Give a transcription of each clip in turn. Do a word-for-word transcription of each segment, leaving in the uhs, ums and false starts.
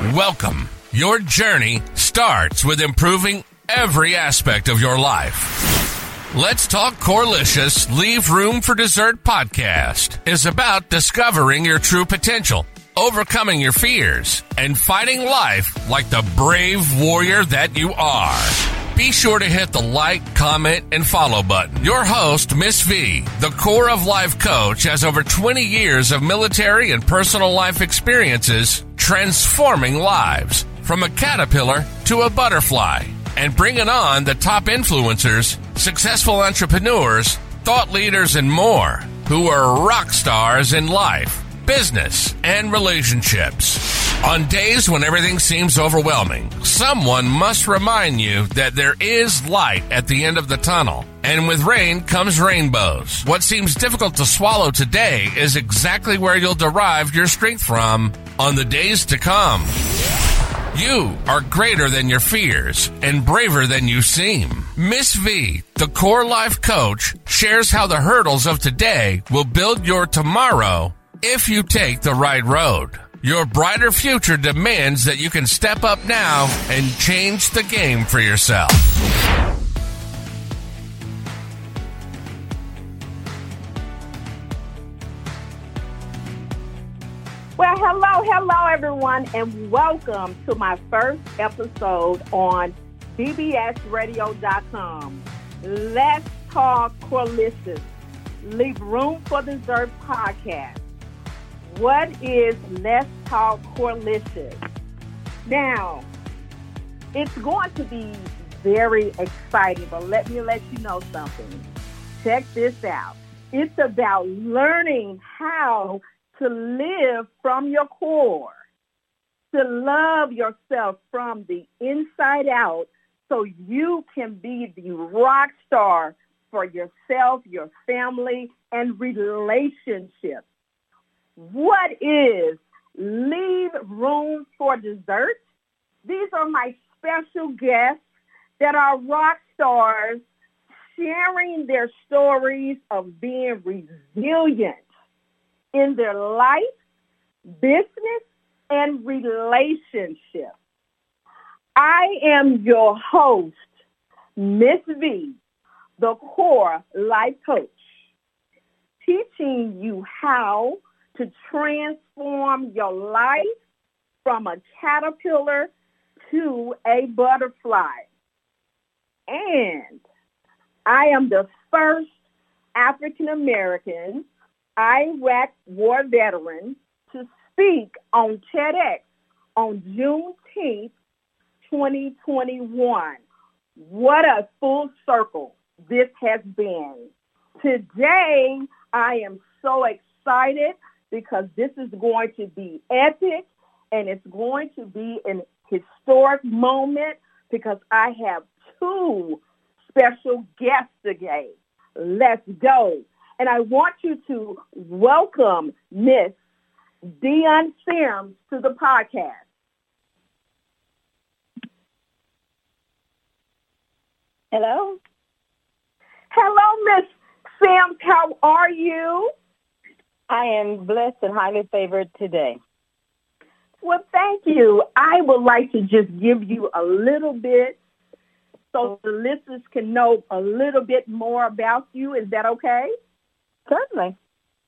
Welcome. Your journey starts with improving every aspect of your life. Let's Talk Corelicious Leave Room for Dessert podcast is about discovering your true potential, overcoming your fears, and fighting life like the brave warrior that you are. Be sure to hit the like, comment, and follow button. Your host, Miss V, the Core of Life coach, has over twenty years of military and personal life experiences transforming lives from a caterpillar to a butterfly and bringing on the top influencers, successful entrepreneurs, thought leaders, and more who are rock stars in life, business, and relationships. On days when everything seems overwhelming, someone must remind you that there is light at the end of the tunnel. And with rain comes rainbows. What seems difficult to swallow today is exactly where you'll derive your strength from on the days to come. You are greater than your fears and braver than you seem. Miss V, the Core Life coach, shares how the hurdles of today will build your tomorrow if you take the right road. Your brighter future demands that you can step up now and change the game for yourself. Well, hello, hello, everyone, and welcome to my first episode on B B S radio dot com. Let's Talk Corelicious, Leave Room for Dessert podcast. What is Let's Talk Corelicious? Now, it's going to be very exciting, but let me let you know something. Check this out. It's about learning how to live from your core, to love yourself from the inside out so you can be the rock star for yourself, your family, and relationships. What is Leave Room for Dessert? These are my special guests that are rock stars sharing their stories of being resilient in their life, business, and relationships. I am your host, Miss V, the Core Life Coach, teaching you how to transform your life from a caterpillar to a butterfly. And I am the first African-American Iraq war veteran to speak on TEDx on June tenth, twenty twenty-one. What a full circle this has been. Today, I am so excited because this is going to be epic and it's going to be an historic moment because I have two special guests today. Let's go. And I want you to welcome Miss Dion Sims to the podcast. Hello. Hello, Miss Sims. How are you? I am blessed and highly favored today. Well, thank you. I would like to just give you a little bit so the listeners can know a little bit more about you. Is that okay? Certainly.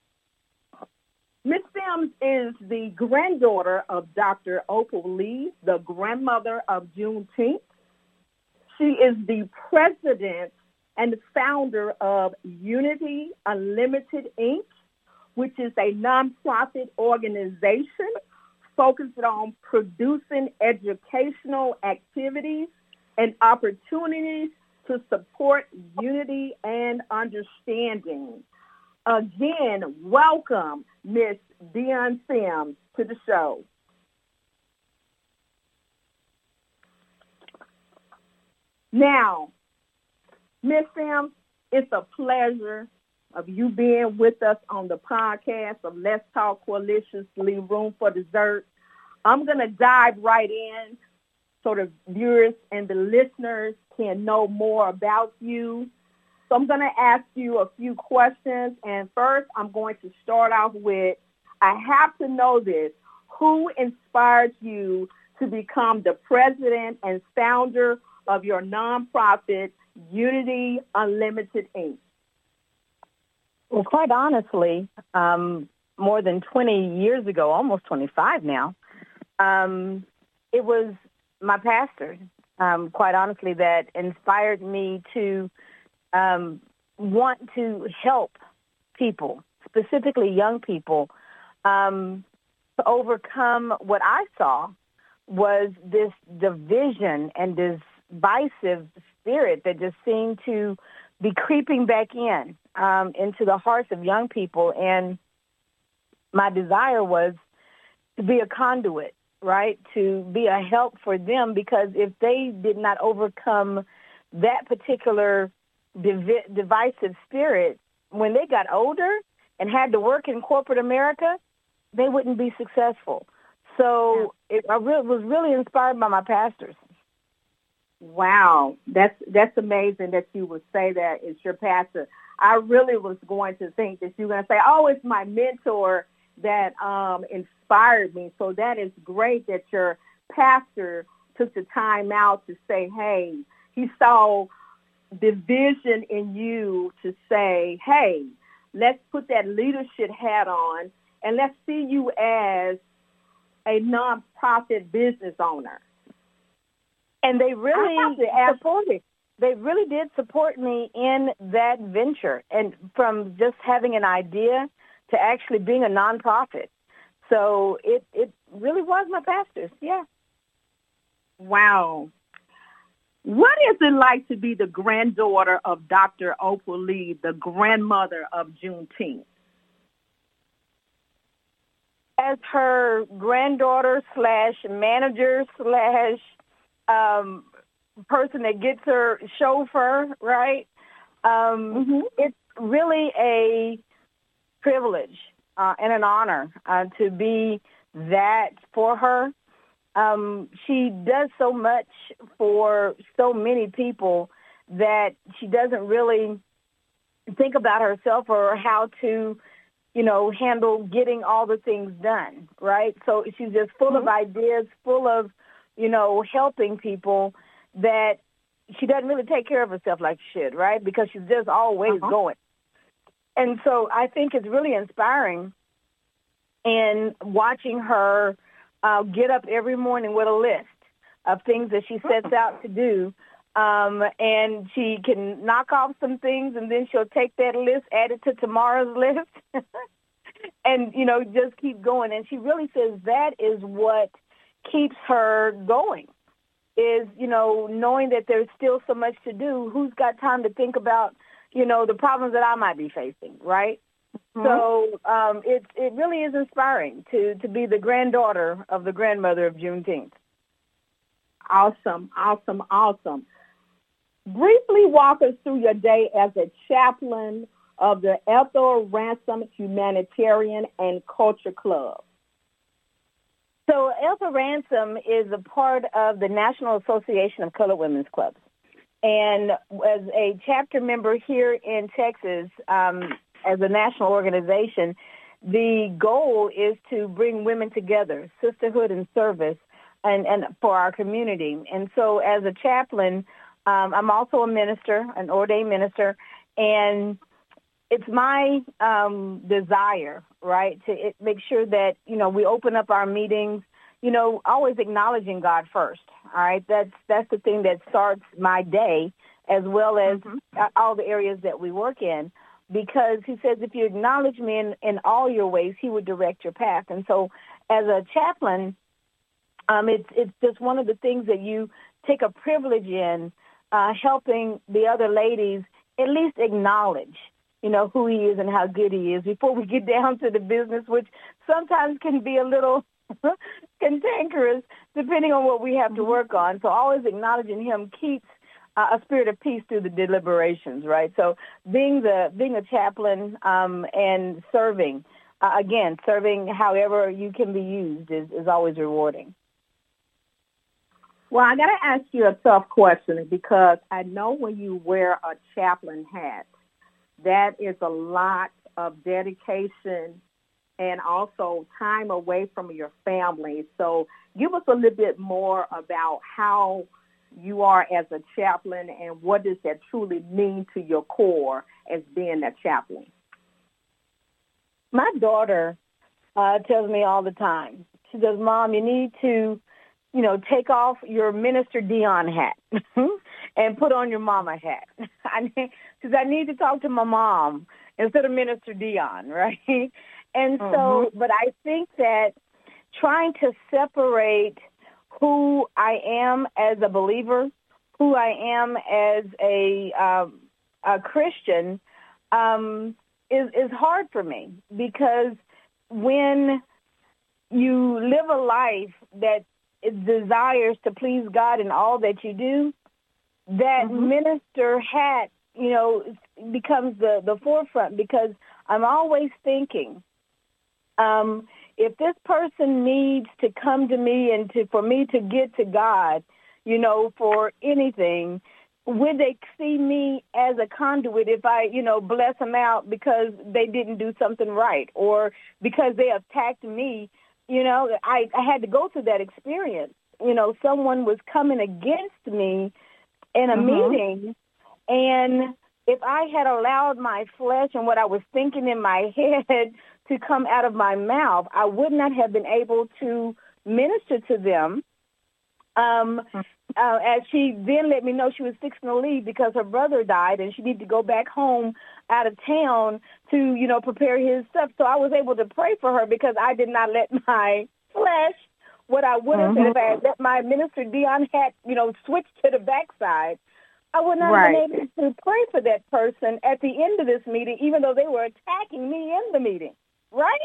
Miss Sims is the granddaughter of Doctor Opal Lee, the grandmother of Juneteenth. She is the president and founder of Unity Unlimited, Incorporated, which is a nonprofit organization focused on producing educational activities and opportunities to support unity and understanding. Again, welcome, Miss Dion Sims, to the show. Now, Miss Sims, it's a pleasure of you being with us on the podcast of Let's Talk Corelicious, Leave Room for Dessert. I'm going to dive right in so the viewers and the listeners can know more about you. So I'm going to ask you a few questions. And first, I'm going to start off with, I have to know this. Who inspired you to become the president and founder of your nonprofit, Unity Unlimited, Incorporated? Well, quite honestly, um, more than twenty years ago, almost twenty-five now, um, it was my pastor, um, quite honestly, that inspired me to um, want to help people, specifically young people, um, to overcome what I saw was this division and this divisive spirit that just seemed to be creeping back in um, into the hearts of young people. And my desire was to be a conduit, right, to be a help for them, because if they did not overcome that particular divi- divisive spirit, when they got older and had to work in corporate America, they wouldn't be successful. So it, I re- was really inspired by my pastors. Wow, that's that's amazing that you would say that it's your pastor. I really was going to think that you were going to say, oh, it's my mentor that um, inspired me. So that is great that your pastor took the time out to say, hey, he saw the vision in you to say, hey, let's put that leadership hat on and let's see you as a nonprofit business owner. And they really supported. They really did support me in that venture, and from just having an idea to actually being a nonprofit. So it, it really was my pastors, yeah. Wow. What is it like to be the granddaughter of Doctor Oprah Lee, the grandmother of Juneteenth? As her granddaughter slash manager slash um, person that gets her chauffeur, right? Um, mm-hmm. It's really a privilege uh, and an honor uh, to be that for her. Um, she does so much for so many people that she doesn't really think about herself or how to, you know, handle getting all the things done, right? So she's just full mm-hmm. of ideas, full of, you know, helping people that she doesn't really take care of herself like she should, right? Because she's just always uh-huh. going. And so I think it's really inspiring in watching her uh, get up every morning with a list of things that she sets out to do. Um, and she can knock off some things, and then she'll take that list, add it to tomorrow's list, and, you know, just keep going. And she really says that is what keeps her going, is, you know, knowing that there's still so much to do. Who's got time to think about, you know, the problems that I might be facing, right? Mm-hmm. So um, it, it really is inspiring to, to be the granddaughter of the grandmother of Juneteenth. Awesome, awesome, awesome. Briefly walk us through your day as a chaplain of the Ethel Ransom Humanitarian and Culture Club. So Ethel Ransom is a part of the National Association of Colored Women's Clubs. And as a chapter member here in Texas, um, as a national organization, the goal is to bring women together, sisterhood and service, and, and for our community. And so as a chaplain, um, I'm also a minister, an ordained minister, and it's my um, desire, right, to it, make sure that, you know, we open up our meetings, you know, always acknowledging God first, all right? That's that's the thing that starts my day, as well as mm-hmm. all the areas that we work in, because he says if you acknowledge me in, in all your ways, he would direct your path. And so as a chaplain, um, it's, it's just one of the things that you take a privilege in, uh, helping the other ladies at least acknowledge, you know, who he is and how good he is before we get down to the business, which sometimes can be a little cantankerous depending on what we have to work on. So always acknowledging him keeps uh, a spirit of peace through the deliberations, right? So being the being a chaplain um, and serving, uh, again, serving however you can be used is, is always rewarding. Well, I got to ask you a tough question, because I know when you wear a chaplain hat, that is a lot of dedication and also time away from your family. So give us a little bit more about how you are as a chaplain and what does that truly mean to your core as being a chaplain. My daughter uh, tells me all the time, she says, Mom, you need to, you know, take off your Minister Dion hat and put on your mama hat. I because I need to talk to my mom instead of Minister Dion, right? And mm-hmm. so, but I think that trying to separate who I am as a believer, who I am as a, um, a Christian, um, is, is hard for me, because when you live a life that desires to please God in all that you do, that mm-hmm. minister hat, you know, becomes the, the forefront, because I'm always thinking, um, if this person needs to come to me and to for me to get to God, you know, for anything, would they see me as a conduit if I, you know, bless them out because they didn't do something right, or because they attacked me? You know, I, I had to go through that experience. You know, someone was coming against me in a mm-hmm. meeting, and if I had allowed my flesh and what I was thinking in my head to come out of my mouth, I would not have been able to minister to them. Um, uh, as she then let me know she was fixing to leave because her brother died and she needed to go back home out of town to, you know, prepare his stuff. So I was able to pray for her because I did not let my flesh, what I would have mm-hmm. said if I had let my Minister Dion hat, you know, switch to the backside, I would not right. have been able to pray for that person at the end of this meeting, even though they were attacking me in the meeting. Right?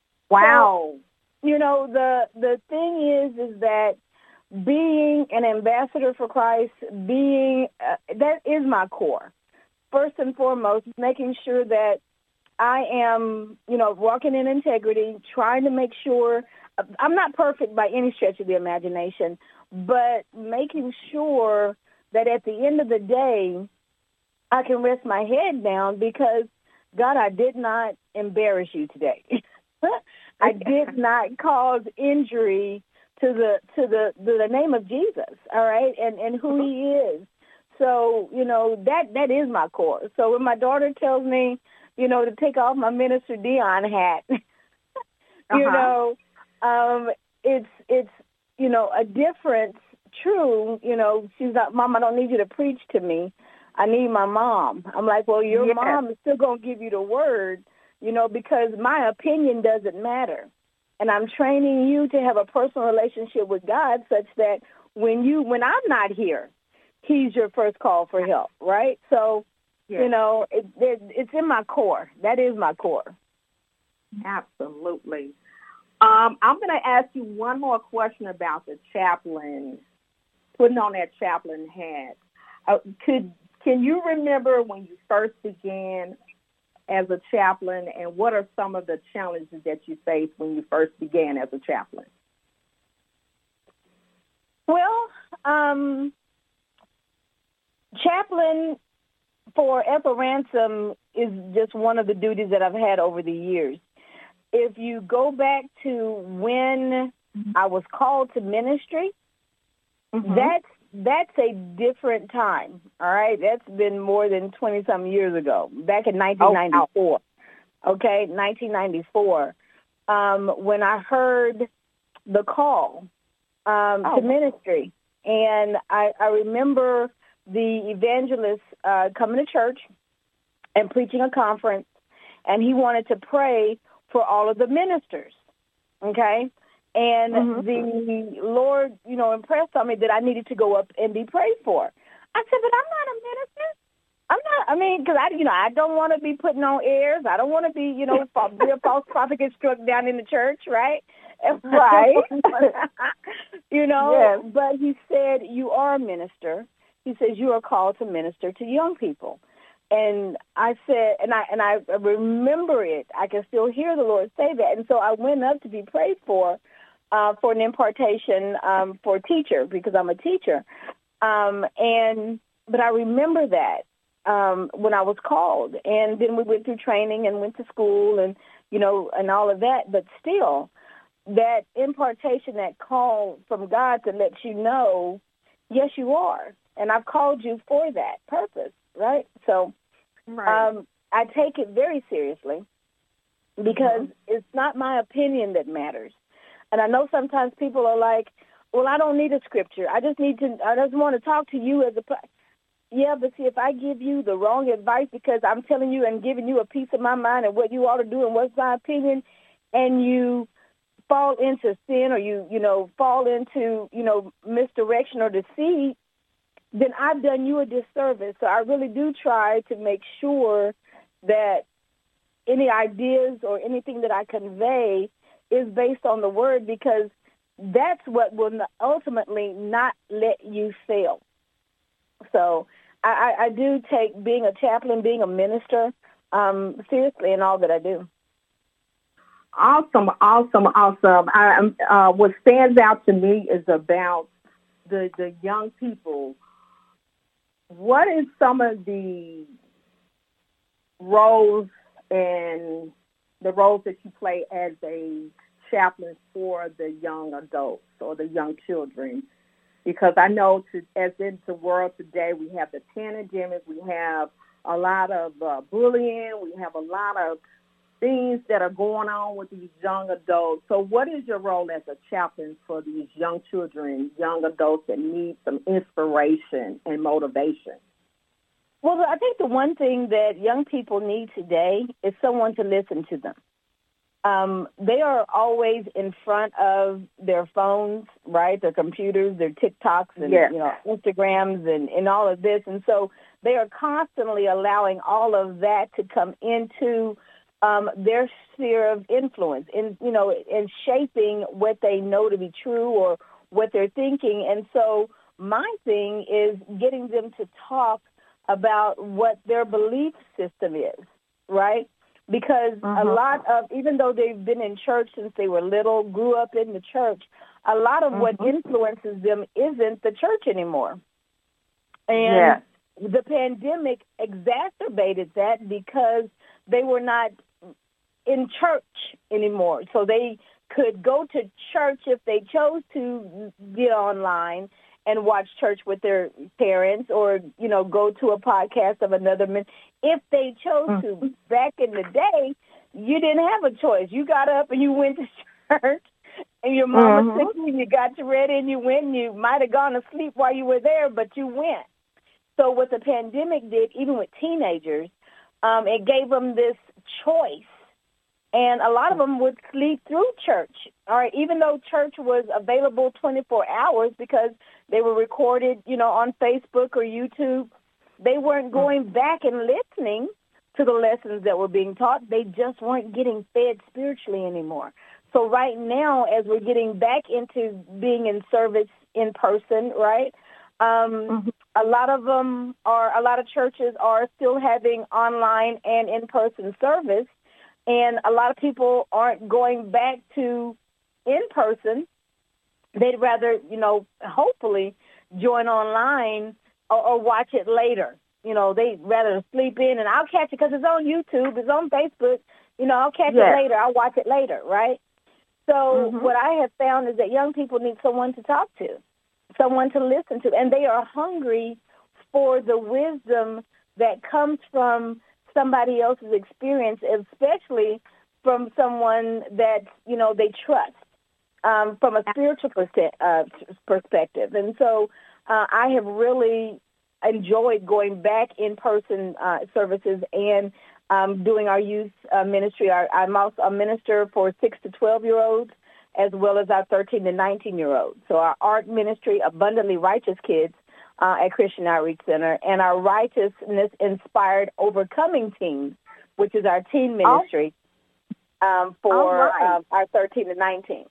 Wow. So, you know, the the thing is, is that being an ambassador for Christ, being, uh, that is my core. First and foremost, making sure that I am, you know, walking in integrity, trying to make sure, I'm not perfect by any stretch of the imagination, but making sure that at the end of the day, I can rest my head down because, God, I did not embarrass you today. I did not cause injury to the to the to the name of Jesus, all right, and, and who he is. So, you know, that that is my core. So when my daughter tells me, you know, to take off my Minister Dion hat, you uh-huh. know, um, it's it's you know a difference. True, you know, she's like, Mom, I don't need you to preach to me. I need my mom. I'm like, well, your yes. mom is still going to give you the word, you know, because my opinion doesn't matter. And I'm training you to have a personal relationship with God such that when you, when I'm not here, he's your first call for help, right? So, yes. you know, it, it, it's in my core. That is my core. Absolutely. Um, I'm going to ask you one more question about the chaplain, putting on that chaplain hat. Uh, could Can you remember when you first began as a chaplain, and what are some of the challenges that you faced when you first began as a chaplain? Well, um, chaplain for Ethel Ransom is just one of the duties that I've had over the years. If you go back to when I was called to ministry, mm-hmm. that's That's a different time, all right? That's been more than twenty-some years ago, back in nineteen ninety-four, oh, okay, nineteen ninety-four, um, when I heard the call um, oh. to ministry. And I, I remember the evangelist uh, coming to church and preaching a conference, and he wanted to pray for all of the ministers, okay? And mm-hmm. the Lord, you know, impressed on me that I needed to go up and be prayed for. I said, but I'm not a minister. I'm not, I mean, because, I, you know, I don't want to be putting on airs. I don't want to be, you know, real false prophet gets struck down in the church, right? Right. you know, yes. But he said, you are a minister. He says, you are called to minister to young people. And I said, and I and I remember it. I can still hear the Lord say that. And so I went up to be prayed for, uh, for an impartation um, for a teacher, because I'm a teacher. Um, and but I remember that um, when I was called. And then we went through training and went to school and you know, and all of that. But still, that impartation, that call from God to let you know, yes, you are. And I've called you for that purpose, right? So right. um, I take it very seriously because mm-hmm. it's not my opinion that matters. And I know sometimes people are like, well, I don't need a scripture. I just need to, I just want to talk to you as a, yeah, but see, if I give you the wrong advice because I'm telling you and giving you a piece of my mind and what you ought to do and what's my opinion, and you fall into sin or you, you know, fall into, you know, misdirection or deceit, then I've done you a disservice. So I really do try to make sure that any ideas or anything that I convey is based on the word, because that's what will ultimately not let you fail. So I, I do take being a chaplain, being a minister, um, seriously in all that I do. Awesome, awesome, awesome. I, uh, what stands out to me is about the the young people. What is some of the roles and the roles that you play as a chaplain for the young adults or the young children? Because I know, to, as in the world today, we have the pandemic, we have a lot of uh, bullying, we have a lot of things that are going on with these young adults. So what is your role as a chaplain for these young children, young adults that need some inspiration and motivation? Well, I think the one thing that young people need today is someone to listen to them. Um, they are always in front of their phones, right, their computers, their TikToks and, yes. you know, Instagrams and, and all of this. And so they are constantly allowing all of that to come into um, their sphere of influence, in, you know, in shaping what they know to be true or what they're thinking. And so my thing is getting them to talk about what their belief system is, right? Because uh-huh. a lot of, even though they've been in church since they were little, grew up in the church, a lot of uh-huh. what influences them isn't the church anymore. And yeah. the pandemic exacerbated that because they were not in church anymore. So they could go to church if they chose to get online and watch church with their parents, or, you know, go to a podcast of another man. If they chose mm-hmm. to, back in the day, you didn't have a choice. You got up and you went to church, and your mama mm-hmm. sick and you got you ready and you went, and you might have gone to sleep while you were there, but you went. So what the pandemic did, even with teenagers, um, it gave them this choice. And a lot of them would sleep through church, all right, even though church was available twenty-four hours because they were recorded, you know, on Facebook or YouTube. They weren't going back and listening to the lessons that were being taught. They just weren't getting fed spiritually anymore. So right now, as we're getting back into being in service in person, right, um, mm-hmm. a lot of them are, a lot of churches are still having online and in-person service. And a lot of people aren't going back to in-person. They'd rather, you know, hopefully join online or, or watch it later. You know, they'd rather sleep in, and I'll catch it because it's on YouTube, it's on Facebook. You know, I'll catch yes. it later. I'll watch it later, right? So mm-hmm. what I have found is that young people need someone to talk to, someone to listen to, and they are hungry for the wisdom that comes from somebody else's experience, especially from someone that, you know, they trust um, from a spiritual perse- uh, perspective. And so uh, I have really enjoyed going back in-person uh, services and um, doing our youth uh, ministry. Our, I'm also a minister for six to twelve-year-olds as well as our thirteen to nineteen-year-olds. So our art ministry, Abundantly Righteous Kids, Uh, at Christian Outreach Center, and our Righteousness-Inspired Overcoming Team, which is our teen ministry um, for right. uh, our thirteen to nineteen.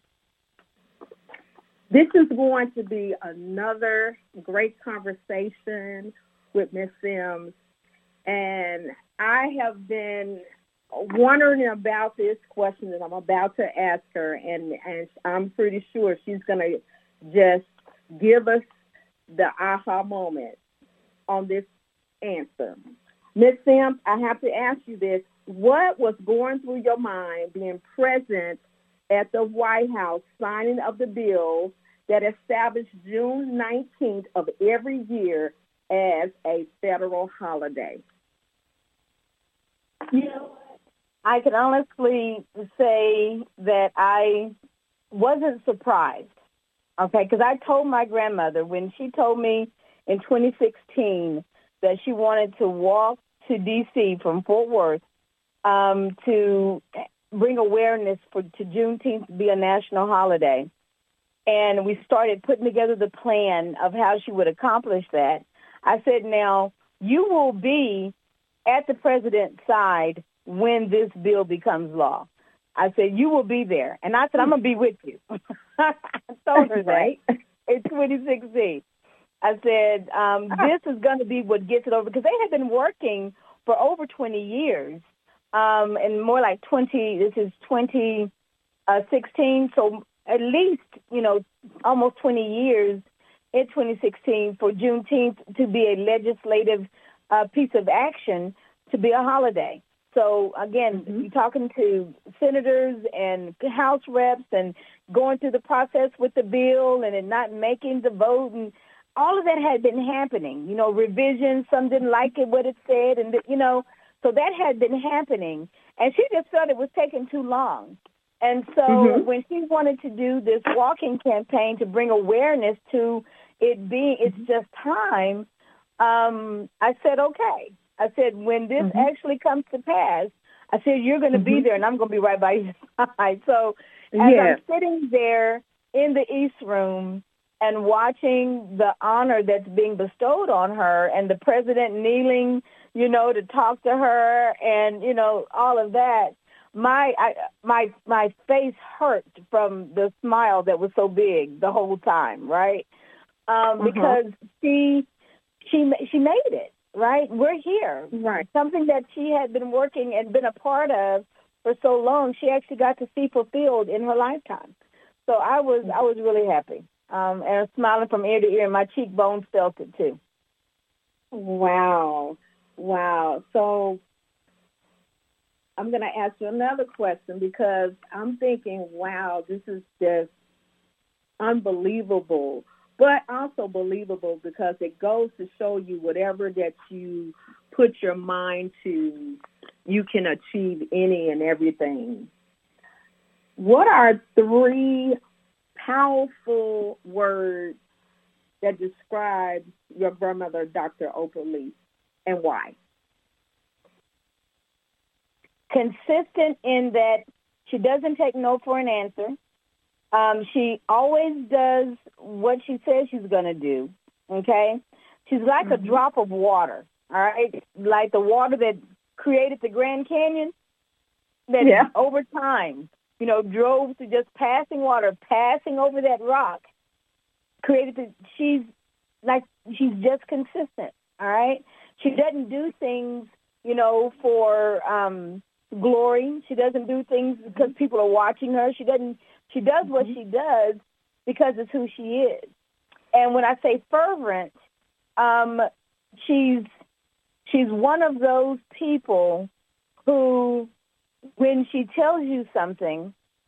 This is going to be another great conversation with Miz Sims, and I have been wondering about this question that I'm about to ask her, and, and I'm pretty sure she's going to just give us the aha moment on this answer. Miz Sims, I have to ask you this. what was going through your mind being present at the White House signing of the bill that established June nineteenth of every year as a federal holiday? You know, I can honestly say that I wasn't surprised, okay, because I told my grandmother when she told me in twenty sixteen that she wanted to walk to D C from Fort Worth um, to bring awareness for to Juneteenth to be a national holiday. And we started putting together the plan of how she would accomplish that. I said, now, you will be at the president's side when this bill becomes law. I said, you will be there. And I said, I'm going to be with you. I told her that in twenty sixteen. I said, um, this is going to be what gets it over, because they had been working for over twenty years, um, and more like twenty, this is twenty sixteen, so at least, you know, almost twenty years in twenty sixteen for Juneteenth to be a legislative uh, piece of action to be a holiday. So, again, mm-hmm. you're talking to senators and House reps and going through the process with the bill and it not making the vote, and all of that had been happening. You know, revisions, some didn't like it, what it said, and, you know, so that had been happening. And she just felt it was taking too long. And so mm-hmm. when she wanted to do this walking campaign to bring awareness to it being, it's just time, um, I said, okay. I said, when this mm-hmm. actually comes to pass, I said, you're going to mm-hmm. be there and I'm going to be right by your side. So as yeah. I'm sitting there in the East Room and watching the honor that's being bestowed on her and the president kneeling, you know, to talk to her and, you know, all of that, my I, my my face hurt from the smile that was so big the whole time, right? Um, uh-huh. Because she she she made it, right? We're here, right? Something that she had been working and been a part of for so long, she actually got to see fulfilled in her lifetime. So I was I was really happy, um, and smiling from ear to ear, and my cheekbones felt it too. Wow, wow. So I'm going to ask you another question, because I'm thinking, wow, this is just unbelievable, but also believable because it goes to show you whatever that you put your mind to, you can achieve any and everything. What are three powerful words that describe your grandmother, Doctor Oprah Lee, and why? Consistent in that she doesn't take no for an answer. Um, she always does what she says she's going to do, okay? She's like mm-hmm. a drop of water, all right? Like the water that created the Grand Canyon, that yeah. over time, you know, drove to just passing water, passing over that rock, created the, she's like, she's just consistent, all right? She doesn't do things, you know, for um, glory. She doesn't do things because people are watching her. She doesn't. She does what she does because it's who she is. And when I say fervent, um, she's she's one of those people who, when she tells you something,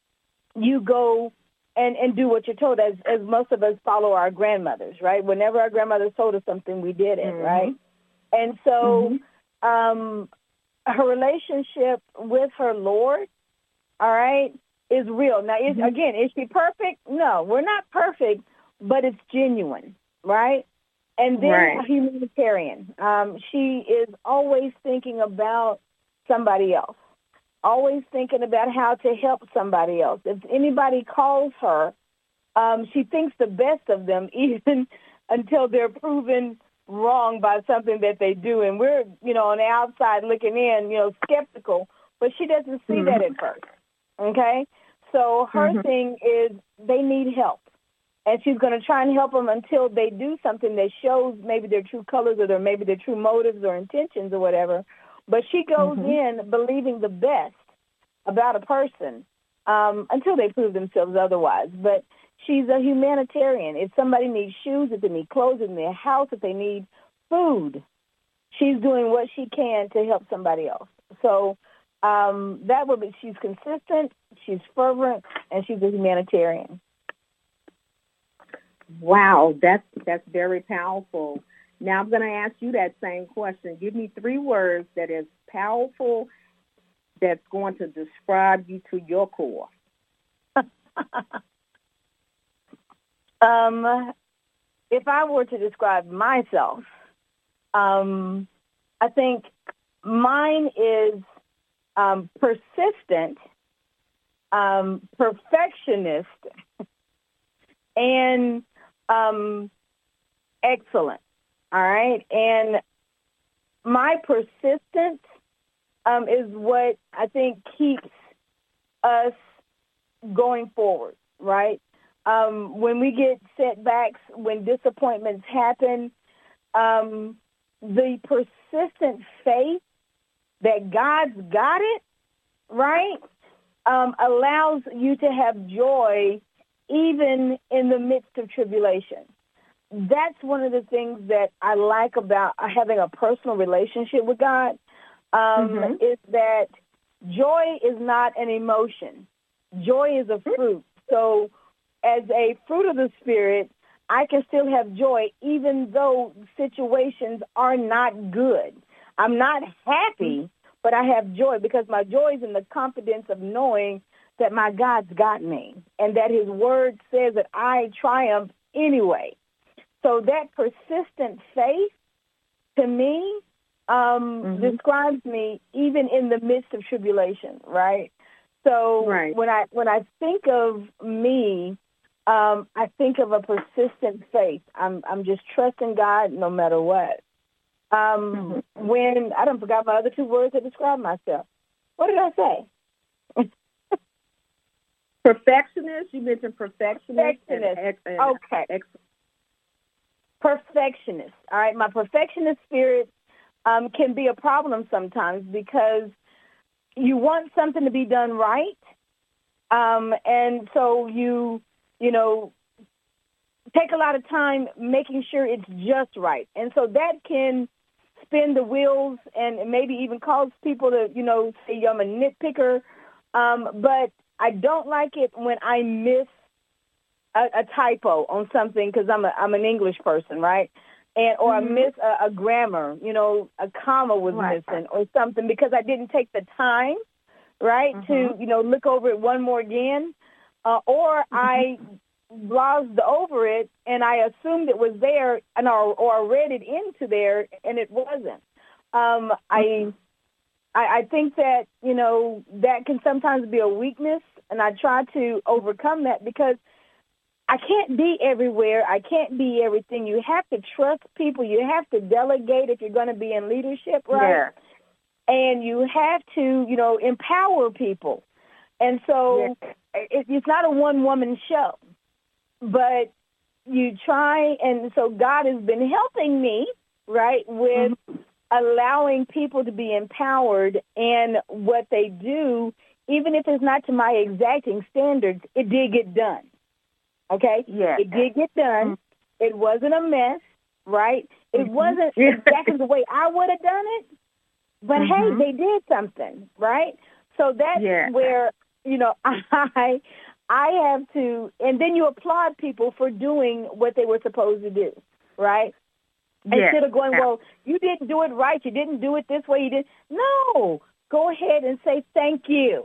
you go and, and do what you're told, as, as most of us follow our grandmothers, right? Whenever our grandmothers told us something, we did it, mm-hmm. right? And so mm-hmm. um, her relationship with her Lord, all right, is real. Now, is, mm-hmm. again, is she perfect? No, we're not perfect, but it's genuine, right? And then right. a humanitarian. Um, she is always thinking about somebody else, always thinking about how to help somebody else. If anybody calls her, um, she thinks the best of them, even until they're proven wrong by something that they do. And we're, you know, on the outside looking in, you know, skeptical, but she doesn't see mm-hmm. that at first, okay? So her mm-hmm. thing is they need help, and she's going to try and help them until they do something that shows maybe their true colors or their, maybe their true motives or intentions or whatever. But she goes mm-hmm. in believing the best about a person um, until they prove themselves otherwise. But she's a humanitarian. If somebody needs shoes, if they need clothes in their house, if they need food, she's doing what she can to help somebody else. So Um, that would be, she's consistent, she's fervent, and she's a humanitarian. Wow, that's that's very powerful. Now I'm going to ask you that same question. Give me three words that is powerful that's going to describe you to your core. um, if I were to describe myself, um, I think mine is um, persistent, um, perfectionist, and um, excellent. All right. And my persistence um, is what I think keeps us going forward, right? Um, when we get setbacks, when disappointments happen, um, the persistent faith that God's got it, right, um, allows you to have joy even in the midst of tribulation. That's one of the things that I like about having a personal relationship with God, um, mm-hmm. is that joy is not an emotion. Joy is a fruit. So as a fruit of the Spirit, I can still have joy even though situations are not good. I'm not happy, but I have joy because my joy is in the confidence of knowing that my God's got me and that his word says that I triumph anyway. So that persistent faith, to me, um, mm-hmm. describes me even in the midst of tribulation, right? So right. when I when I think of me, um, I think of a persistent faith. I'm I'm just trusting God no matter what. Um, mm-hmm. When I don't forgot my other two words to describe myself. What did I say? Perfectionist. You mentioned perfectionist. Perfectionist. And ex- and okay. Ex- Perfectionist. All right. My perfectionist spirit um, can be a problem sometimes because you want something to be done right, um, and so you, you know, take a lot of time making sure it's just right, and so that can spin the wheels and maybe even cause people to, you know, say I'm a nitpicker. Um, but I don't like it when I miss a, a typo on something because I'm a I'm an English person, right? And or mm-hmm. I miss a, a grammar, you know, a comma was right. missing or something because I didn't take the time, right, mm-hmm. to, you know, look over it one more again, uh, or mm-hmm. I glossed over it and I assumed it was there and or, or I read it into there and it wasn't. Um, I, I I think that, you know, that can sometimes be a weakness, and I try to overcome that because I can't be everywhere. I can't be everything. You have to trust people. You have to delegate if you're going to be in leadership, right? Yeah. And you have to, you know, empower people. And so yeah. it, it's not a one-woman show, but you try. And so God has been helping me, right, with mm-hmm. allowing people to be empowered in what they do, even if it's not to my exacting standards, it did get done. Okay? Yeah. It did get done. Mm-hmm. It wasn't a mess, right? It mm-hmm. wasn't exactly the way I would have done it, but mm-hmm. hey, they did something, right? So that's yeah. where, you know, I I have to, and then you applaud people for doing what they were supposed to do, right? Yeah. Instead of going, well, you didn't do it right, you didn't do it this way, you did. No, go ahead and say thank you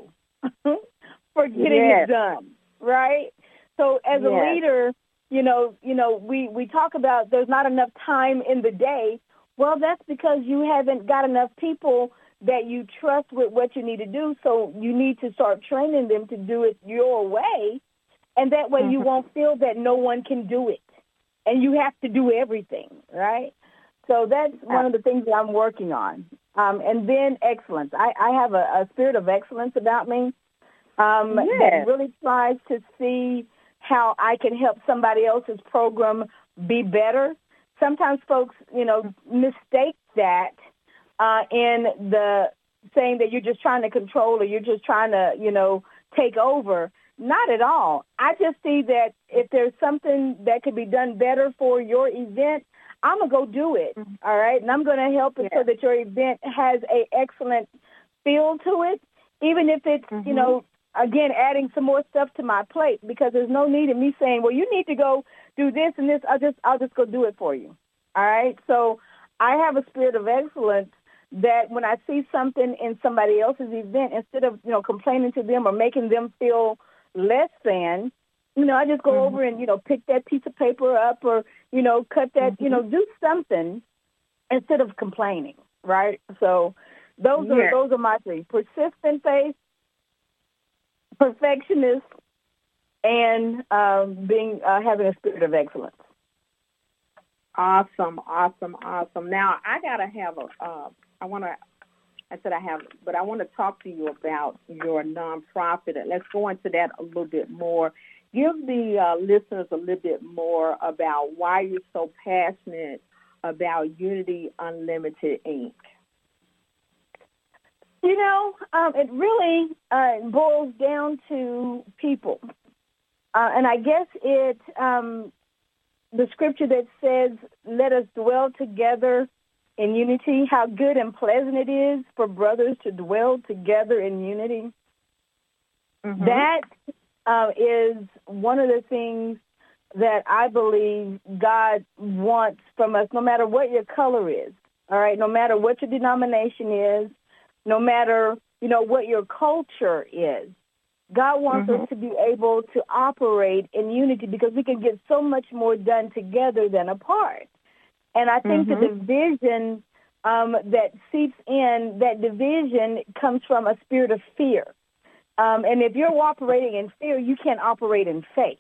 for getting yes. it done, right? So as yes. a leader, you know, you know, we, we talk about there's not enough time in the day. Well, that's because you haven't got enough people that you trust with what you need to do. So you need to start training them to do it your way. And that way mm-hmm. you won't feel that no one can do it. And you have to do everything, right? So that's one of the things that I'm working on. Um, and then excellence. I, I have a, a spirit of excellence about me um, yes. that really tries to see how I can help somebody else's program be better. Sometimes folks, you know, mistake that uh, in the saying that you're just trying to control or you're just trying to, you know, take over. Not at all. I just see that if there's something that could be done better for your event, I'm going to go do it, all right? And I'm going to help it yeah. so that your event has an excellent feel to it. even if it's, mm-hmm. you know, again, adding some more stuff to my plate, because there's no need in me saying, well, you need to go do this and this. I'll just, I'll just go do it for you. All right. So I have a spirit of excellence that when I see something in somebody else's event, instead of, you know, complaining to them or making them feel less than, you know, I just go mm-hmm. over and, you know, pick that piece of paper up or, you know, cut that, mm-hmm. you know, do something instead of complaining. Right. So those yeah. are, those are my three: persistent faith, perfectionist, and um, being uh, having a spirit of excellence. Awesome, awesome, awesome. Now I gotta have a. Uh, I want to. I said I have, but I want to talk to you about your nonprofit. Let's go into that a little bit more. Give the uh, listeners a little bit more about why you're so passionate about Unity Unlimited, Incorporated. You know, um, it really uh, boils down to people. Uh, and I guess it, um, the scripture that says, let us dwell together in unity, how good and pleasant it is for brothers to dwell together in unity. Mm-hmm. That uh, is one of the things that I believe God wants from us, no matter what your color is, all right, no matter what your denomination is, no matter, you know, what your culture is. God wants mm-hmm. us to be able to operate in unity because we can get so much more done together than apart. And I think mm-hmm. the division um, that seeps in, that division comes from a spirit of fear. Um, and if you're operating in fear, you can't operate in faith.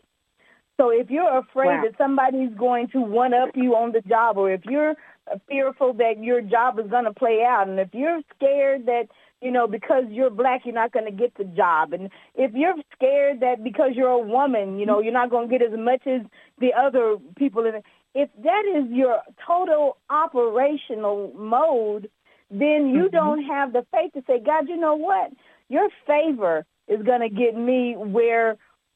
So if you're afraid wow. that somebody's going to one-up you on the job, or if you're fearful that your job is going to play out, and if you're scared that, you know, because you're black, you're not going to get the job, and if you're scared that because you're a woman, you know, you're not going to get as much as the other people in it, if that is your total operational mode, then you mm-hmm. don't have the faith to say, God, you know what? Your favor is going to get me where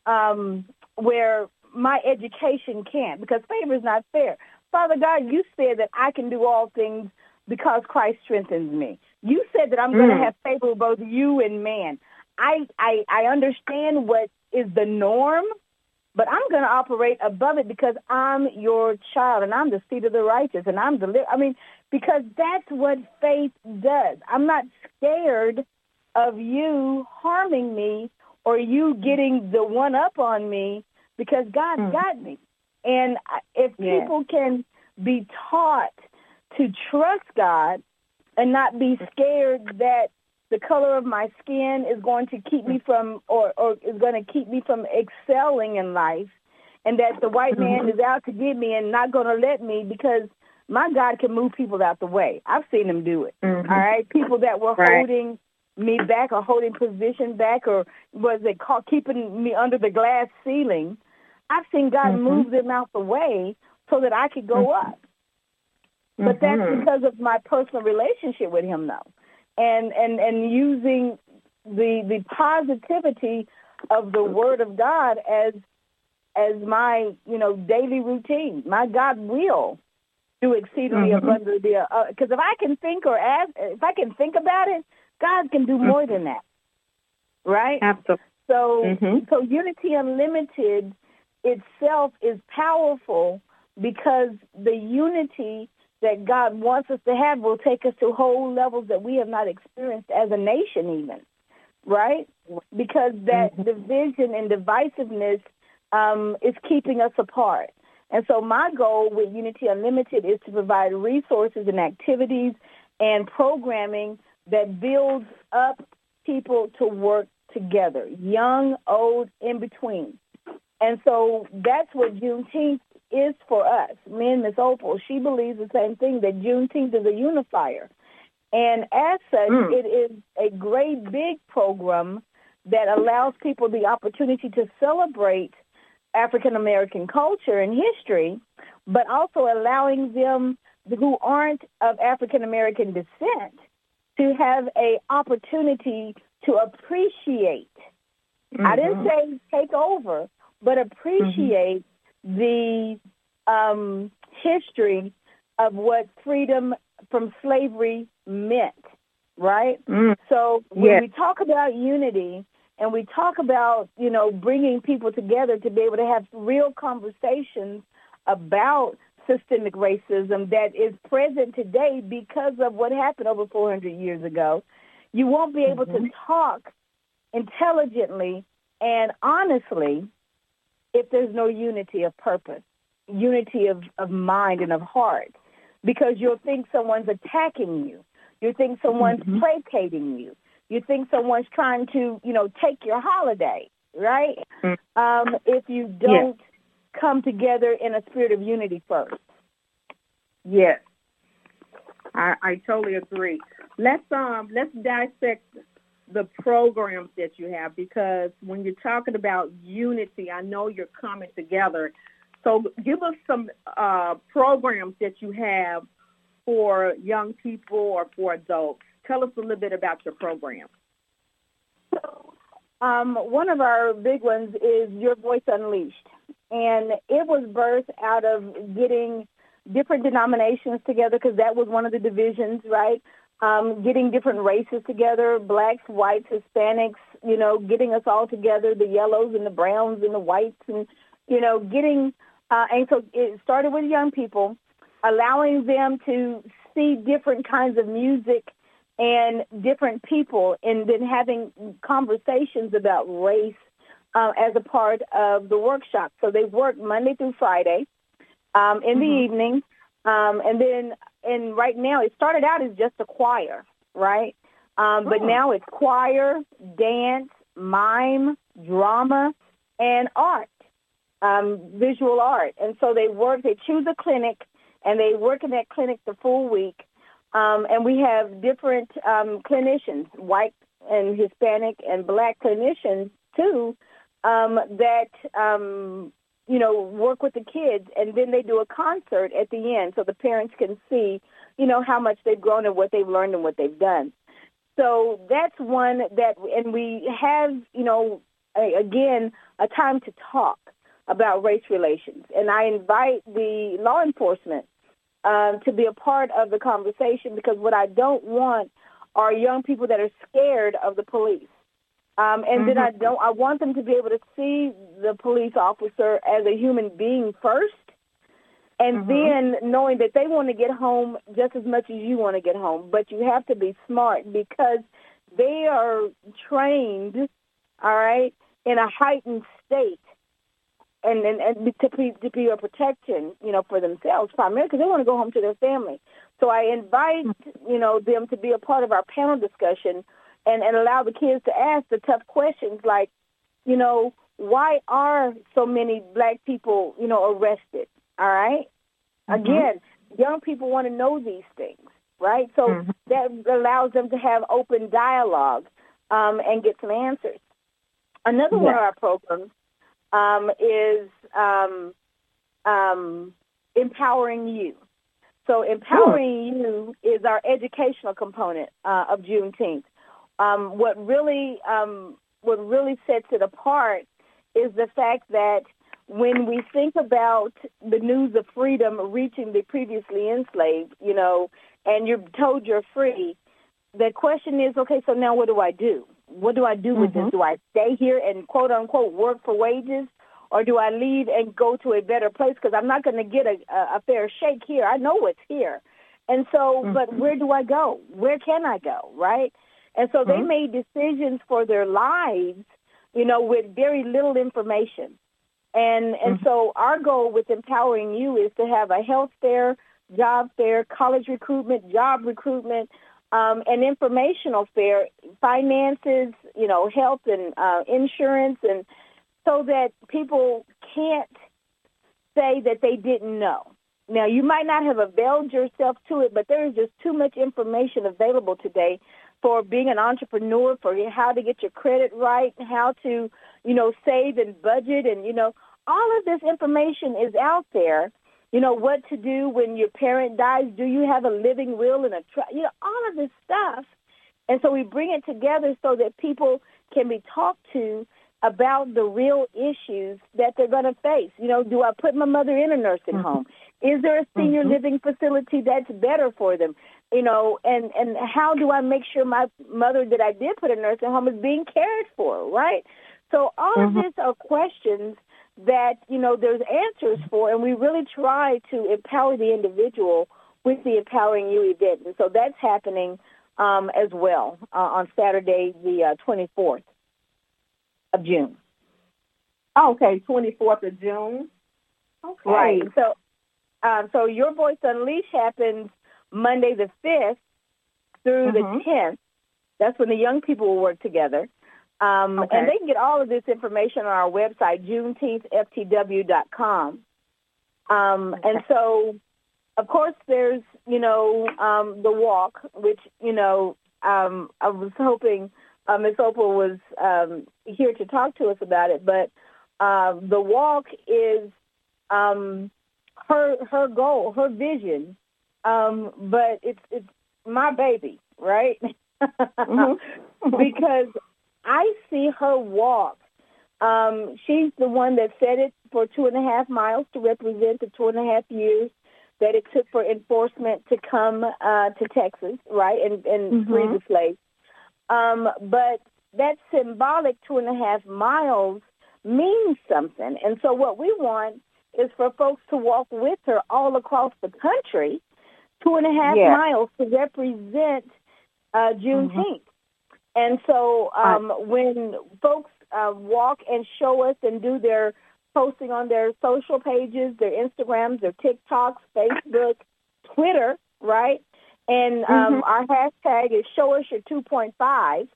um, where my education can't, because favor is not fair. Father God, you said that I can do all things because Christ strengthens me. You said that I'm mm. going to have favor with both you and man. I, I I understand what is the norm, but I'm going to operate above it because I'm your child, and I'm the seed of the righteous, and I'm the, I mean, because that's what faith does. I'm not scared of you harming me or you getting the one up on me, because God mm. got me. And if yeah. people can be taught to trust God and not be scared that the color of my skin is going to keep me from, or, or is going to keep me from excelling in life, and that the white man is out to get me and not going to let me, because my God can move people out the way. I've seen him do it, mm-hmm. all right? People that were right. holding me back or holding position back, or was it called keeping me under the glass ceiling, I've seen God mm-hmm. move them out the way so that I could go mm-hmm. up. But mm-hmm. that's because of my personal relationship with him, though, and and and using the the positivity of the Word of God as as my, you know, daily routine. My God will do exceedingly mm-hmm. abundantly. Because uh, if I can think or ask, if I can think about it, God can do more mm-hmm. than that, right? Absolutely. So, mm-hmm. so Unity Unlimited itself is powerful because the unity that God wants us to have will take us to whole levels that we have not experienced as a nation even, right? Because that mm-hmm. division and divisiveness um, is keeping us apart. And so my goal with Unity Unlimited is to provide resources and activities and programming that builds up people to work together, young, old, in between. And so that's what Juneteenth is for us. Me and Miss Opal, she believes the same thing, that Juneteenth is a unifier. And as such, mm. it is a great big program that allows people the opportunity to celebrate African-American culture and history, but also allowing them who aren't of African-American descent to have a opportunity to appreciate. Mm-hmm. I didn't say take over, but appreciate mm-hmm. the um, history of what freedom from slavery meant. right? Mm. So when Yes. we talk about unity and we talk about, you know, bringing people together to be able to have real conversations about systemic racism that is present today because of what happened over four hundred years ago, you won't be able Mm-hmm. to talk intelligently and honestly if there's no unity of purpose, unity of, of mind and of heart, because you'll think someone's attacking you. You think someone's Mm-hmm. placating you. You think someone's trying to, you know, take your holiday, right? Mm-hmm. Um, if you don't come together in a spirit of unity first. Yes, I, I totally agree. Let's um let's dissect the programs that you have, because when you're talking about unity, I know you're coming together. So give us some uh, programs that you have for young people or for adults. Tell us a little bit about your program. Um, one of our big ones is Your Voice Unleashed, and it was birthed out of getting different denominations together, because that was one of the divisions, right? Um, getting different races together, blacks, whites, Hispanics, you know, getting us all together, the yellows and the browns and the whites, and, you know, getting, uh, and so it started with young people, allowing them to see different kinds of music and different people, and then having conversations about race uh, as a part of the workshop. So they work Monday through Friday um, in the Mm-hmm. evening, um, and then and right now it started out as just a choir, right? Um, but Oh. now it's choir, dance, mime, drama, and art, um, visual art. And so they work. They choose a clinic, and they work in that clinic the full week. Um, and we have different um, clinicians, white and Hispanic and black clinicians, too, um, that, um, you know, work with the kids. And then they do a concert at the end so the parents can see, you know, how much they've grown and what they've learned and what they've done. So that's one that, and we have, you know, a, again, a time to talk about race relations. And I invite the law enforcement Um, to be a part of the conversation, because what I don't want are young people that are scared of the police. Um, and mm-hmm. then I don't. I want them to be able to see the police officer as a human being first, and mm-hmm. then knowing that they want to get home just as much as you want to get home. But you have to be smart, because they are trained, all right, in a heightened state. And, and, and to, be, to be a protection, you know, for themselves, primarily because they want to go home to their family. So I invite, you know, them to be a part of our panel discussion and, and allow the kids to ask the tough questions like, you know, why are so many black people, you know, arrested, all right? Mm-hmm. Again, young people want to know these things, right? So mm-hmm. that allows them to have open dialogue um, and get some answers. Another yeah. one of our programs Um, is um, um, Empowering You. So Empowering oh. You is our educational component uh, of Juneteenth. Um, what really um, what really sets it apart is the fact that when we think about the news of freedom reaching the previously enslaved, you know, and you're told you're free, the question is, okay, so now what do I do? What do I do with mm-hmm. this? Do I stay here and, quote, unquote, work for wages? Or do I leave and go to a better place? Because I'm not going to get a, a fair shake here. I know what's here. And so, mm-hmm. but where do I go? Where can I go, right? And so mm-hmm. they made decisions for their lives, you know, with very little information. And and mm-hmm. so our goal with Empowering You is to have a health fair, job fair, college recruitment, job recruitment, Um, an informational fair, finances, you know, health and uh, insurance, and so that people can't say that they didn't know. Now, you might not have availed yourself to it, but there is just too much information available today for being an entrepreneur, for how to get your credit right, how to, you know, save and budget, and, you know, all of this information is out there. You know, what to do when your parent dies. Do you have a living will and a trust? You know, all of this stuff. And so we bring it together so that people can be talked to about the real issues that they're going to face. You know, do I put my mother in a nursing home? Is there a senior mm-hmm. living facility that's better for them? You know, and, and how do I make sure my mother that I did put in a nursing home is being cared for, right? So all mm-hmm. of these are questions that, you know, there's answers for, and we really try to empower the individual with the Empowering You event. And so that's happening um, as well uh, on Saturday, the uh, twenty-fourth of June. Okay, twenty-fourth of June. Okay. Right. So, um, so Your Voice Unleashed happens Monday the fifth through mm-hmm. the tenth. That's when the young people will work together. Um, okay. And they can get all of this information on our website, juneteenth f t w dot com. Um, okay. And so, of course, there's, you know, um, the walk, which, you know, um, I was hoping uh, Miz Opal was um, here to talk to us about it. But uh, the walk is um, her her goal, her vision. Um, but it's it's my baby, right? mm-hmm. Because I see her walk. Um, she's the one that said it for two and a half miles to represent the two and a half years that it took for enforcement to come uh, to Texas, right, and, and mm-hmm. free the slaves. Um, but that symbolic two and a half miles means something. And so what we want is for folks to walk with her all across the country, two and a half yeah. miles to represent uh, Juneteenth. Mm-hmm. And so um, right. when folks uh, walk and show us and do their posting on their social pages, their Instagrams, their TikToks, Facebook, Twitter, right? And um, mm-hmm. our hashtag is Show Us Your two point five.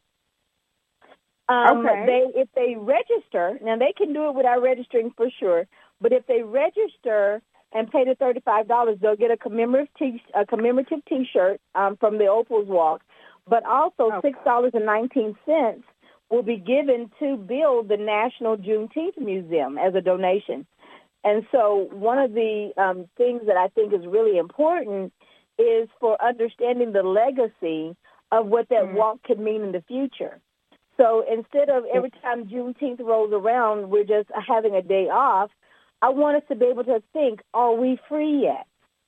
Um, okay. They, if they register, now they can do it without registering for sure, but if they register and pay the thirty-five dollars, they'll get a commemorative, t- a commemorative T-shirt um, from the Opal's Walk, but also okay. six dollars and nineteen cents will be given to build the National Juneteenth Museum as a donation. And so one of the um, things that I think is really important is for understanding the legacy of what that mm-hmm. walk could mean in the future. So instead of every time Juneteenth rolls around, we're just having a day off, I want us to be able to think, are we free yet?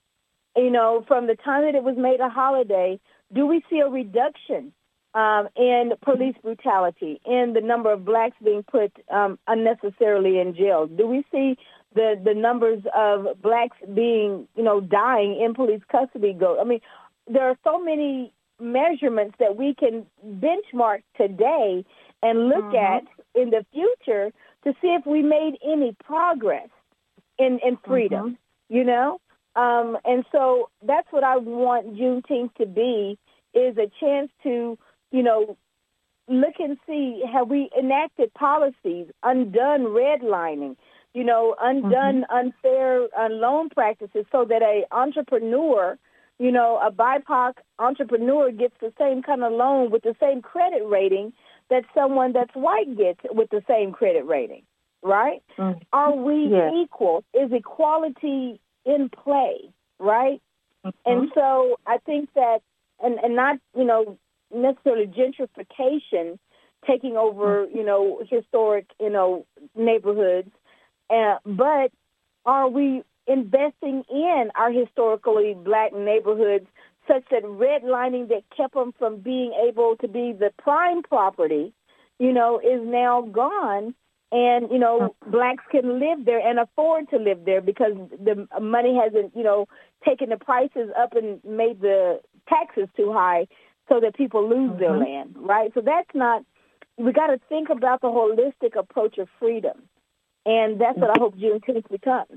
You know, from the time that it was made a holiday, do we see a reduction um, in police brutality, in the number of blacks being put um, unnecessarily in jail? Do we see the, the numbers of blacks being, you know, dying in police custody go? I mean, there are so many measurements that we can benchmark today and look mm-hmm. at in the future to see if we made any progress in, in freedom, mm-hmm. you know? Um, and so that's what I want Juneteenth to be, is a chance to, you know, look and see, have we enacted policies, undone redlining, you know, undone mm-hmm. unfair uh, loan practices so that a entrepreneur, you know, a B I P O C entrepreneur gets the same kind of loan with the same credit rating that someone that's white gets with the same credit rating, right? Mm-hmm. Are we yeah. equal? Is equality in play, right? Mm-hmm. And so I think that, and, and not, you know, necessarily gentrification taking over, mm-hmm. you know, historic, you know, neighborhoods, uh, but are we investing in our historically black neighborhoods such that redlining that kept them from being able to be the prime property, you know, is now gone. And, you know, blacks can live there and afford to live there because the money hasn't, you know, taken the prices up and made the taxes too high so that people lose mm-hmm. their land, right? So that's not, we got to think about the holistic approach of freedom. And that's what I hope Juneteenth becomes.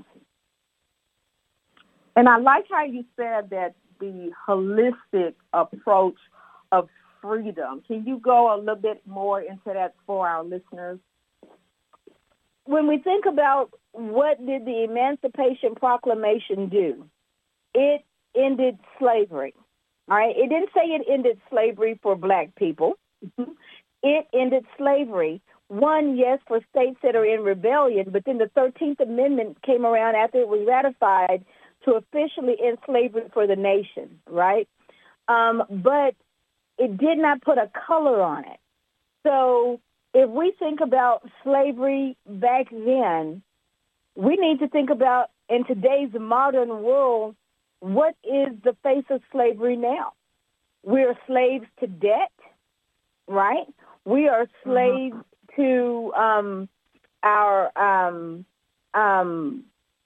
And I like how you said that the holistic approach of freedom. Can you go a little bit more into that for our listeners? When we think about what did the Emancipation Proclamation do, it ended slavery. All right? It didn't say it ended slavery for black people. It ended slavery. One, yes, for states that are in rebellion, but then the thirteenth Amendment came around after it was ratified to officially end slavery for the nation, right? Um, but it did not put a color on it. So if we think about slavery back then, we need to think about, in today's modern world, what is the face of slavery now? We're slaves to debt, right? We are slaves mm-hmm. to um, our, um, um,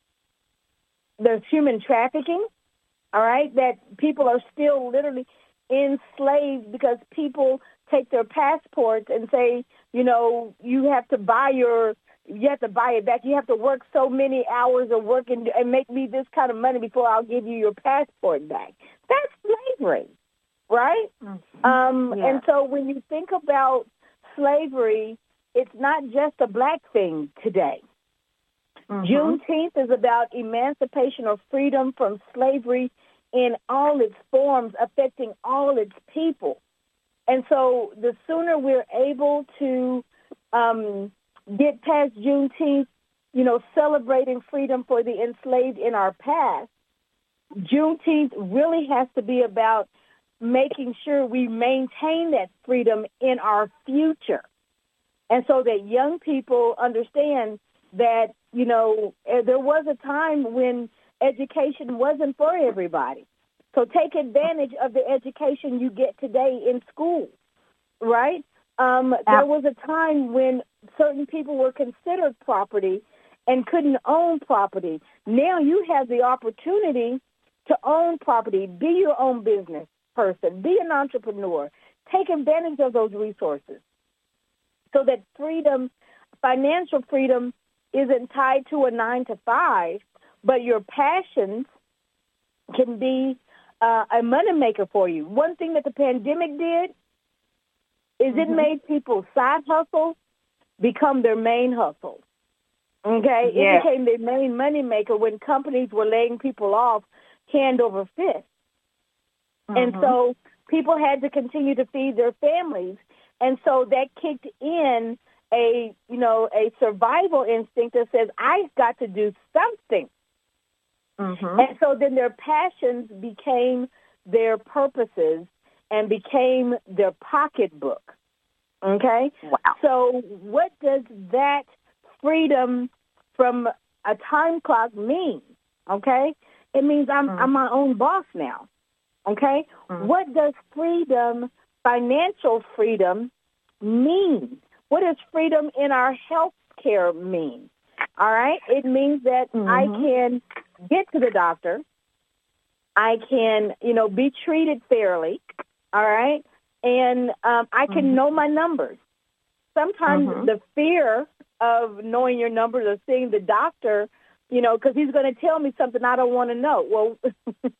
there's human trafficking, all right, that people are still literally enslaved because people take their passports and say, you know, you have to buy your, you have to buy it back. You have to work so many hours of work and, and make me this kind of money before I'll give you your passport back. That's slavery, right? Mm-hmm. Um, yeah. And so when you think about slavery, it's not just a black thing today. Mm-hmm. Juneteenth is about emancipation or freedom from slavery in all its forms, affecting all its people. And so the sooner we're able to um, get past Juneteenth, you know, celebrating freedom for the enslaved in our past, Juneteenth really has to be about making sure we maintain that freedom in our future. And so that young people understand that, you know, there was a time when education wasn't for everybody. So take advantage of the education you get today in school, right? Um, there was a time when certain people were considered property and couldn't own property. Now you have the opportunity to own property, be your own business person, be an entrepreneur, take advantage of those resources so that freedom, financial freedom, isn't tied to a nine to five, but your passions can be uh, a money maker for you. One thing that the pandemic did is mm-hmm. it made people's side hustle become their main hustle. Okay? Yeah. It became their main money maker when companies were laying people off hand over fist. Mm-hmm. And so people had to continue to feed their families. And so that kicked in a, you know, a survival instinct that says, I've got to do something. Mm-hmm. And so then their passions became their purposes and became their pocketbook. Okay? Wow. So what does that freedom from a time clock mean? Okay? It means I'm, mm-hmm. I'm my own boss now. Okay? Mm-hmm. What does freedom, financial freedom, mean? What does freedom in our health care mean? All right? It means that mm-hmm. I can get to the doctor. I can, you know, be treated fairly. All right? And um, I can mm-hmm. know my numbers. Sometimes mm-hmm. the fear of knowing your numbers or seeing the doctor, you know, because he's going to tell me something I don't want to know. Well,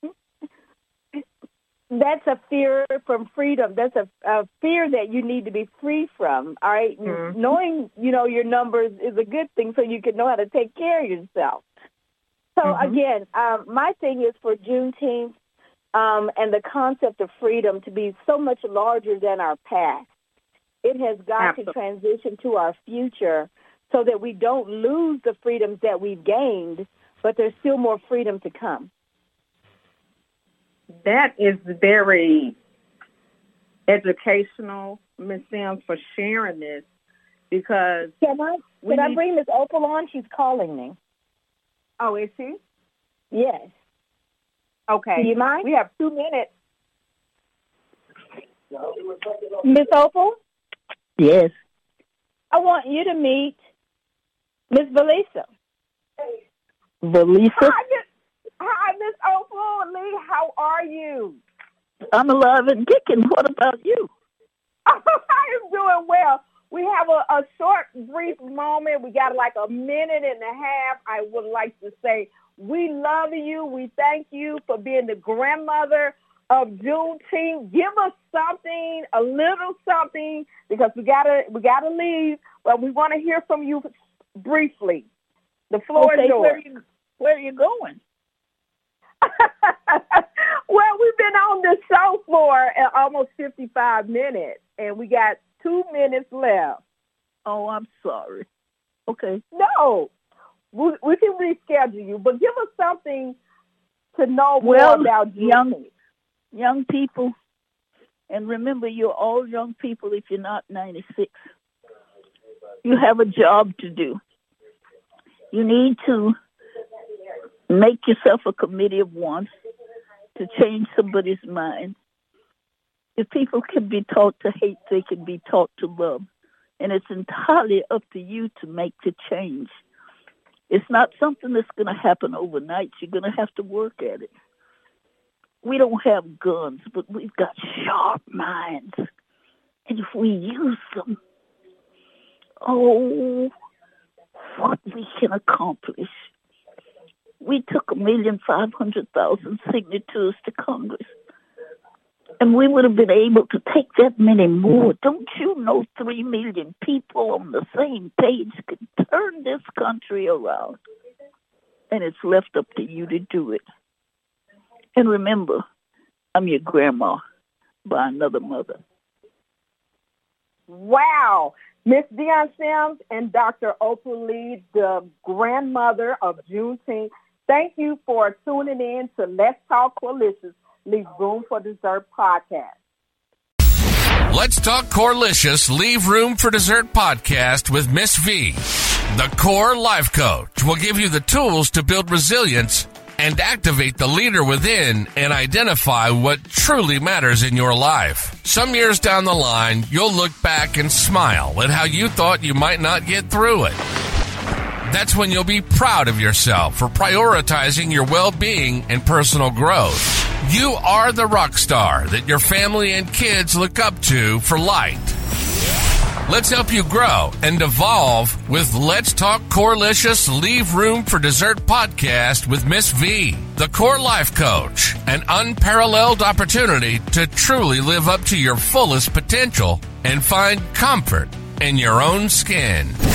that's a fear from freedom. That's a, a fear that you need to be free from, all right? Mm-hmm. Knowing, you know, your numbers is a good thing so you can know how to take care of yourself. So, mm-hmm. again, um, my thing is for Juneteenth um, and the concept of freedom to be so much larger than our past. It has got Absolutely. to transition to our future so that we don't lose the freedoms that we've gained, but there's still more freedom to come. That is very educational, Miz Sims, for sharing this, because can I can need... I bring Miz Opal on? She's calling me. Oh, is she? Yes. Okay. Do you mind? We have two minutes. Miz Opal? Yes. I want you to meet Miz Valisa. Valisa? Hi, Hi, Miss Opal Lee. How are you? I'm alive and kicking. What about you? I am doing well. We have a, a short, brief moment. We got like a minute and a half. I would like to say we love you. We thank you for being the grandmother of Juneteenth. Give us something, a little something, because we gotta we gotta leave. But we want to hear from you briefly. The floor okay, is yours. Where are you, where are you going? Well, we've been on the show for almost fifty-five minutes, and we got two minutes left. Oh, I'm sorry. Okay. No, we, we can reschedule you, but give us something to know well, more about young, young people. And remember, you're all young people if you're not ninety-six. You have a job to do. You need to make yourself a committee of one to change somebody's mind. If people can be taught to hate, they can be taught to love. And it's entirely up to you to make the change. It's not something that's going to happen overnight. You're going to have to work at it. We don't have guns, but we've got sharp minds. And if we use them, oh, what we can accomplish. We took a million five hundred thousand signatures to Congress. And we would have been able to take that many more. Don't you know three million people on the same page could turn this country around? And it's left up to you to do it. And remember, I'm your grandma by another mother. Wow. Miss Dion Sims and Doctor Oprah Lee, the grandmother of Juneteenth, thank you for tuning in to Let's Talk Corlicious, Leave Room for Dessert podcast. Let's Talk Corlicious, Leave Room for Dessert podcast with Miss V. The Core Life Coach will give you the tools to build resilience and activate the leader within and identify what truly matters in your life. Some years down the line, you'll look back and smile at how you thought you might not get through it. That's when you'll be proud of yourself for prioritizing your well-being and personal growth. You are the rock star that your family and kids look up to for light. Let's help you grow and evolve with Let's Talk Corlicious, Leave Room for Dessert podcast with Miss V, the Core Life Coach, an unparalleled opportunity to truly live up to your fullest potential and find comfort in your own skin.